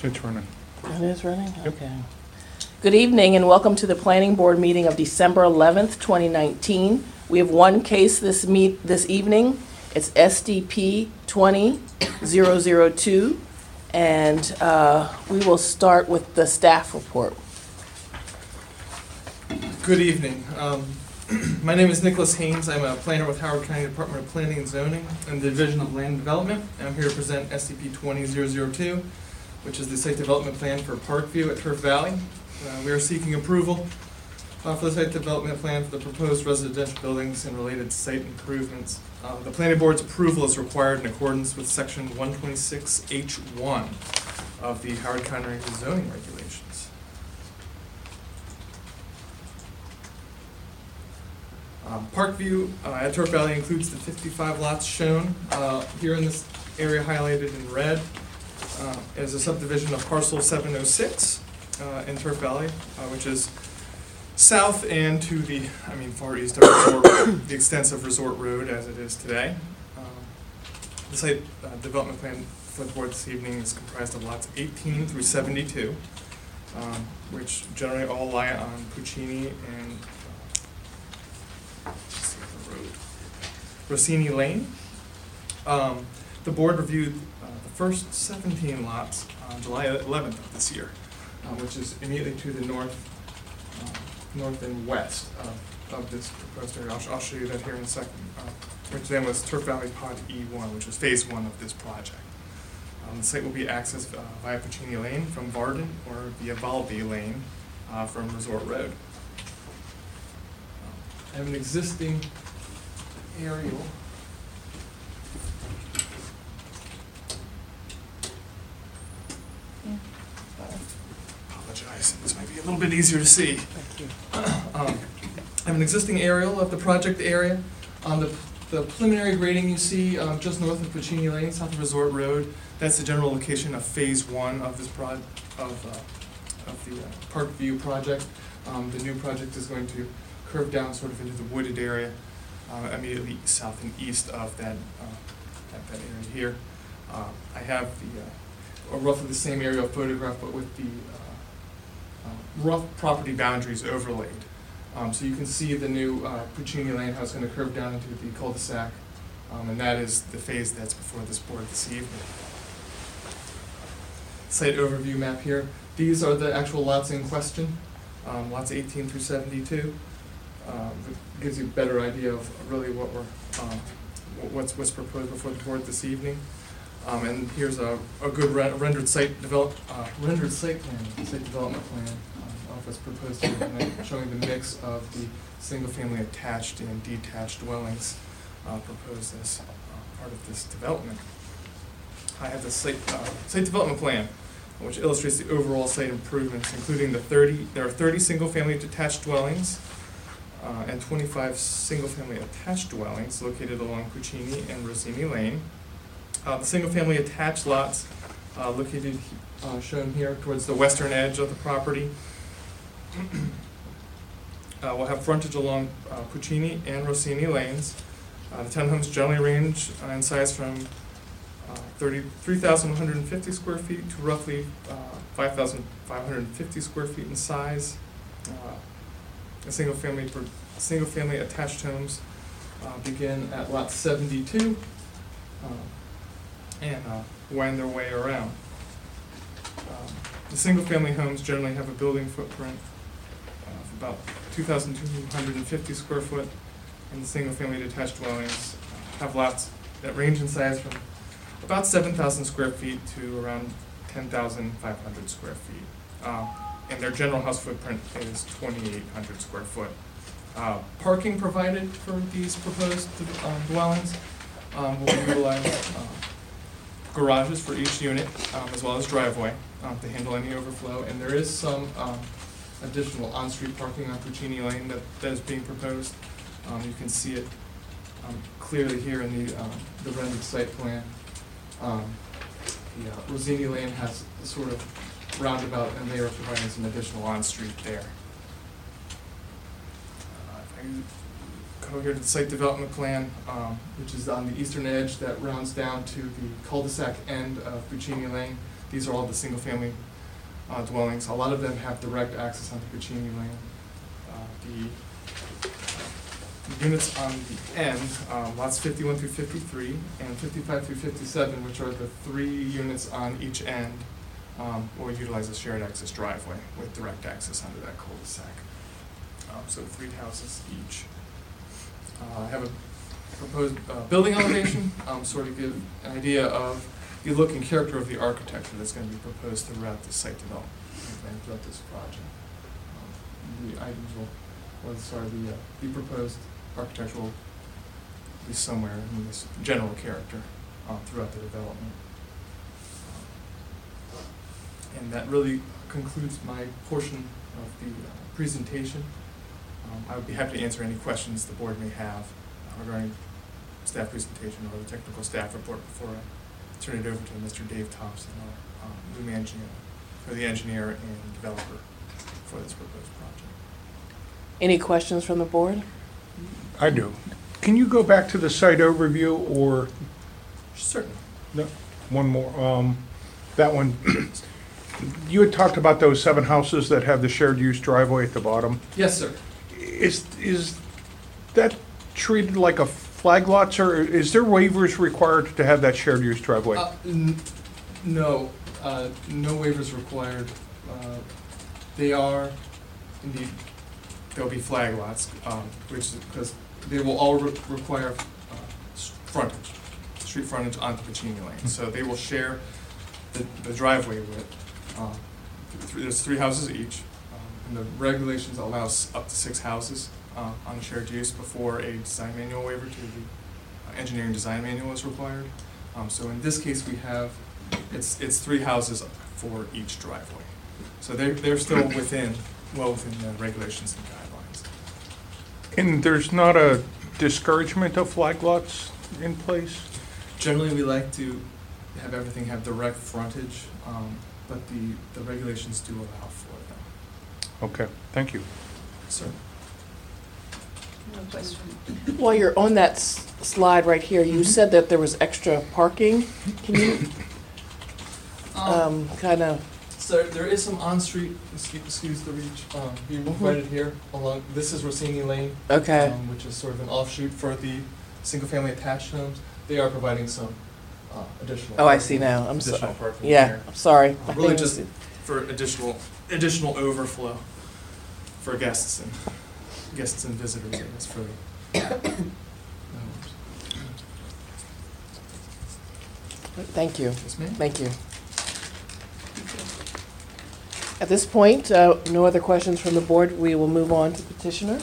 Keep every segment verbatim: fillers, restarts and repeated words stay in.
It's running. It is running? Yep. Okay. Good evening and welcome to the Planning Board meeting of December eleventh, twenty nineteen. We have one case this meet this evening. It's S D P twenty zero zero two, and uh, we will start with the staff report. Good evening. Um, my name is Nicholas Haynes. I'm a planner with Howard County Department of Planning and Zoning and the Division of Land Development. And I'm here to present S D P twenty zero zero two, which is the site development plan for Parkview at Turf Valley. Uh, we are seeking approval uh, for the site development plan for the proposed residential buildings and related site improvements. Uh, the planning board's approval is required in accordance with section one twenty-six H one of the Howard County zoning regulations. Um, Parkview uh, at Turf Valley includes the fifty-five lots shown uh, here in this area highlighted in red. Uh, as a subdivision of parcel seven oh six uh, in Turf Valley, uh, which is south and to the, I mean, far east of resort, the extensive Resort Road as it is today. Um, the site uh, development plan for the board this evening is comprised of lots eighteen through seventy-two, um, which generally all lie on Puccini and uh, let's see the road, Rossini Lane. Um, the board reviewed uh, the first seventeen lots on July eleventh of this year, uh, which is immediately to the north, uh, north and west of, of this proposed area. I'll, I'll show you that here in a second. Uh, which then was Turf Valley Pod E one, which was phase one of this project. Um, the site will be accessed uh, via Puccini Lane from Varden or via Valby Lane uh, from Resort Road. Uh, I have an existing aerial. Apologize, this might be a little bit easier to see. Um, I have an existing aerial of the project area. Um, the, the preliminary grading you see um, just north of Puccini Lane, south of Resort Road, that's the general location of phase one of this prod of, uh, of the uh, Parkview project. Um, the new project is going to curve down sort of into the wooded area uh, immediately south and east of that, uh, that, that area here. Uh, I have the uh, or roughly the same aerial photograph, but with the uh, uh, rough property boundaries overlaid. Um, so you can see the new uh, Puccini Lane, how it's going to curve down into the cul-de-sac, um, and that is the phase that's before this board this evening. Site overview map here. These are the actual lots in question, um, lots eighteen through seventy-two. Um, it gives you a better idea of really what we're, um, what's what's proposed before the board this evening. Um, and here's a, a good re rendered site develop uh, rendered site plan, site development plan um, of what's proposed here tonight, showing the mix of the single-family attached and detached dwellings uh, proposed as uh, part of this development. I have the site uh, site development plan, which illustrates the overall site improvements, including the thirty. There are thirty single-family detached dwellings uh, and twenty-five single-family attached dwellings located along Puccini and Rossini Lane. Uh, the single-family attached lots uh, located uh, shown here towards the western edge of the property uh, will have frontage along uh, Puccini and Rossini lanes. Uh, the townhomes generally range uh, in size from uh, thirty-three thousand one hundred fifty square feet to roughly uh, five thousand five hundred fifty square feet in size. Uh, the single-family single-family attached homes uh, begin at lot seventy-two. Uh, and uh, wind their way around. Um, the single-family homes generally have a building footprint of about two thousand two hundred fifty square foot, and the single-family detached dwellings uh, have lots that range in size from about seven thousand square feet to around ten thousand five hundred square feet. Uh, and their general house footprint is twenty-eight hundred square foot. Uh, parking provided for these proposed uh, dwellings um, will be utilized. Uh, garages for each unit, um, as well as driveway um, to handle any overflow. And there is some um, additional on-street parking on Puccini Lane that, that is being proposed. Um, you can see it um, clearly here in the, um, the rendered site plan. Um, the uh, Rossini Lane has a sort of roundabout, and they are providing some additional on-street there. Uh, if I go here to the site development plan, um, which is on the eastern edge that rounds down to the cul-de-sac end of Puccini Lane. these are all the single-family uh, dwellings. A lot of them have direct access onto Puccini Lane. Uh, the The units on the end, um, lots fifty-one through fifty-three and fifty-five through fifty-seven, which are the three units on each end, um, will utilize a shared access driveway with direct access onto that cul-de-sac. Um, so three houses each. Uh, I have a proposed uh, building elevation, um, sort of give an idea of the look and character of the architecture that's going to be proposed throughout the site development and throughout this project. Um, the items will, well, sorry, the, uh, the proposed architectural be somewhere in this general character uh, throughout the development. And that really concludes my portion of the uh, presentation. Um, I would be happy to answer any questions the board may have uh, regarding staff presentation or the technical staff report before I turn it over to Mister Dave Thompson, our um, new engineer, or the engineer and developer for this proposed project. Any questions from the board? I do. Can you go back to the site overview, or Certainly. no, one more? Um, that one, you had talked about those seven houses that have the shared use driveway at the bottom. Yes, sir. Is, is that treated like a flag lot, or is there waivers required to have that shared use driveway? Uh, n- no, uh, no waivers required. Uh, they are, indeed, there'll be flag lots, um, which is because they will all re- require uh, s- frontage, street frontage onto Puccini Lane. So they will share the, the driveway with. Uh, th- there's three houses each, um, and the regulations allows up to six houses uh, on shared use before a design manual waiver to the uh, engineering design manual is required. Um, so in this case, we have it's it's three houses for each driveway. So they're they're still within well within the regulations and guidelines. And there's not a discouragement of flag lots in place? Generally, we like to have everything have direct frontage, um, but the, the regulations do allow for them. Okay, thank you. Sir? No question. While you're on that s- slide right here, you Mhm. said that there was extra parking. Can you um, kind of, So there is some on-street, excuse, excuse the reach, um, being Mhm. provided here along, this is Rossini Lane. okay. um, which is sort of an offshoot for the single-family attached homes. They are providing some uh, additional. Oh, I see parking- now. I'm Additional sorry. parking Yeah, here. I'm sorry. I Really didn't just see- for additional, additional overflow for guests and, guests and visitors, I guess, for the. Thank you. Yes, ma'am? Thank you. At this point, uh, no other questions from the board. We will move on to petitioner.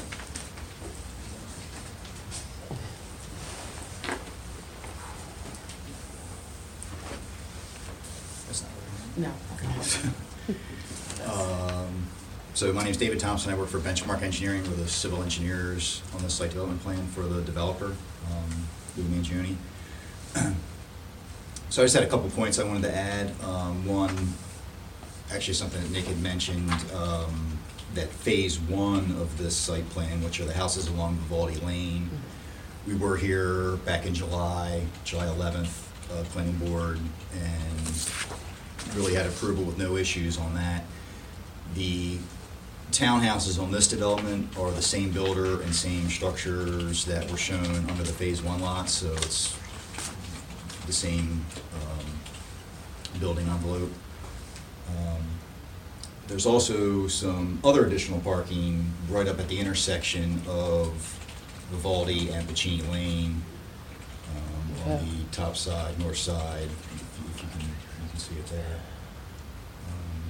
That's not No. Um, So my name is David Thompson. I work for Benchmark Engineering. We're the civil engineers on the site development plan for the developer, um, Lou Mangione. So I just had a couple points I wanted to add. Um, One, actually something that Nick had mentioned, um, that phase one of this site plan, which are the houses along Vivaldi Lane. We were here back in July, July eleventh, uh, planning board, and really had approval with no issues on that. The townhouses on this development are the same builder and same structures that were shown under the phase one lots, so it's the same um, building envelope. Um, There's also some other additional parking right up at the intersection of Vivaldi and Puccini Lane, um, on Okay. the top side, north side, if you, if you can, you can see it there. Um,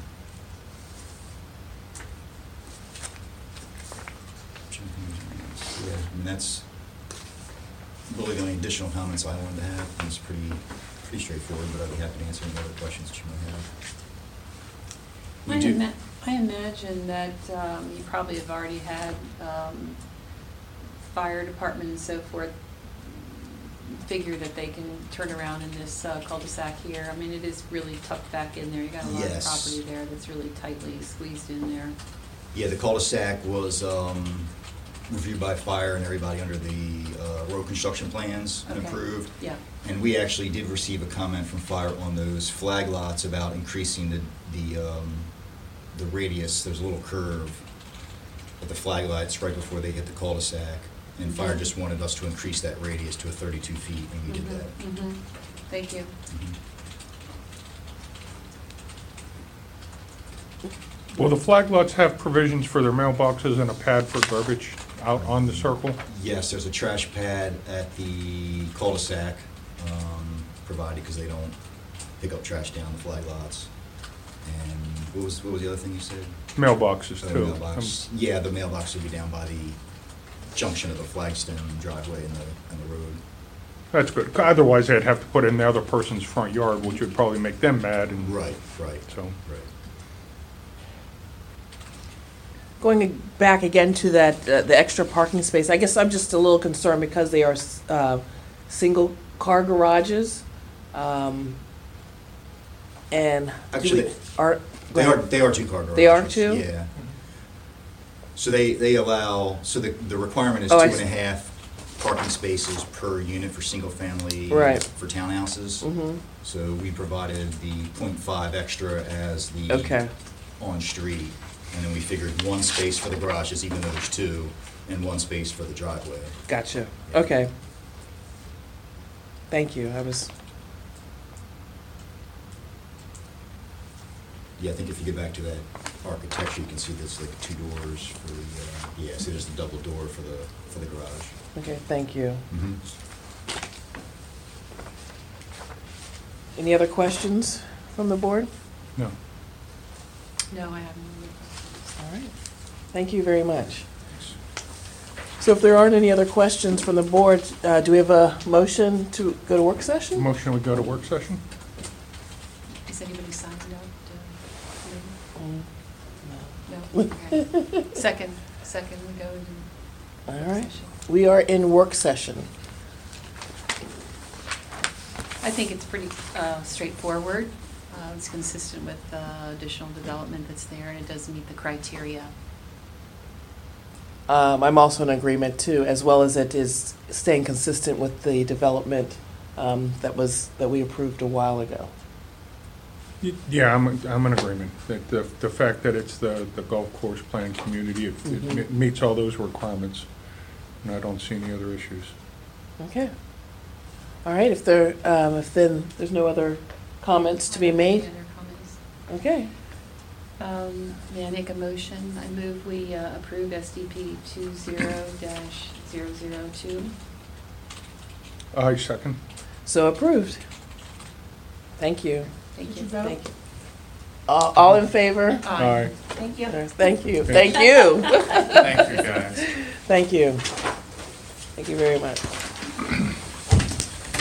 Yeah, I mean, that's really the only additional comments I wanted to have. It's pretty, pretty straightforward, but I'd be happy to answer any other questions that you might have. We I do- ima- I imagine that um, you probably have already had um, fire department and so forth figure that they can turn around in this uh, cul-de-sac here. I mean, it is really tucked back in there. You got a lot of Yes. property there that's really tightly squeezed in there. Yeah, the cul-de-sac was, um, reviewed by fire and everybody under the uh, road construction plans and Okay. approved. Yeah, And we actually did receive a comment from fire on those flag lots about increasing the, the, um, the radius. There's a little curve at the flag lights right before they hit the cul-de-sac. And fire Mhm. just wanted us to increase that radius to a thirty-two feet, and we did Mhm, that. mhm. Thank you. Mhm. Will the flag lots have provisions for their mailboxes and a pad for garbage out on the circle? Yes, there's a trash pad at the cul-de-sac, um, provided, because they don't pick up trash down the flag lots. And what was, what was the other thing you said? Mailboxes Uh, too. mailbox. Yeah, the mailbox would be down by the junction of the flagstone driveway and the, and the road. That's good. Otherwise, they'd have to put it in the other person's front yard, which would probably make them mad and. Right, right, So, right. Going back again to that, uh, the extra parking space, I guess I'm just a little concerned because they are uh, single-car garages. um, And do Actually, we, are. go They are, ahead. they are two-car garages. They are too? Yeah. So they, they allow, so the, the requirement is two Oh, I and a see. half parking spaces per unit for single-family. Right. For townhouses. Mhm. So we provided the point five extra as the. Okay. On-street, and then we figured one space for the garages, even though there's two, and one space for the driveway. Gotcha, okay. Thank you, I was, Yeah, I think if you get back to that architecture, you can see there's like two doors for the, uh, yeah, see there's the double door for the, for the garage. okay, thank you. Mm-hmm. Any other questions from the board? no. No, I haven't. All right, thank you very much. So if there aren't any other questions from the board, uh, do we have a motion to go to work session? Motion would go to work session? Is anybody signed up to, Mm, no? Okay. Second, second, we go into. All right, session. we are in work session. I think it's pretty uh, straightforward. Uh, It's consistent with the additional development that's there, and it does meet the criteria. Um, I'm also in agreement too, as well as it is staying consistent with the development um, that was, that we approved a while ago. Y- Yeah, I'm, I'm in agreement. That the, the fact that it's the, the golf course planning community, it it Mhm. me- meets all those requirements. And I don't see any other issues. Okay. All right, if there, um, if then, there's no other comments to be made? Any other comments? Okay. Um, May I make a motion? I move we uh, approve S D P two zero dash zero zero two. I second. So approved. Thank you. Thank you. Thank you. All all in favor? Aye. Thank you. Thank you, thank you. Thank you, guys. Thank you. Thank you very much.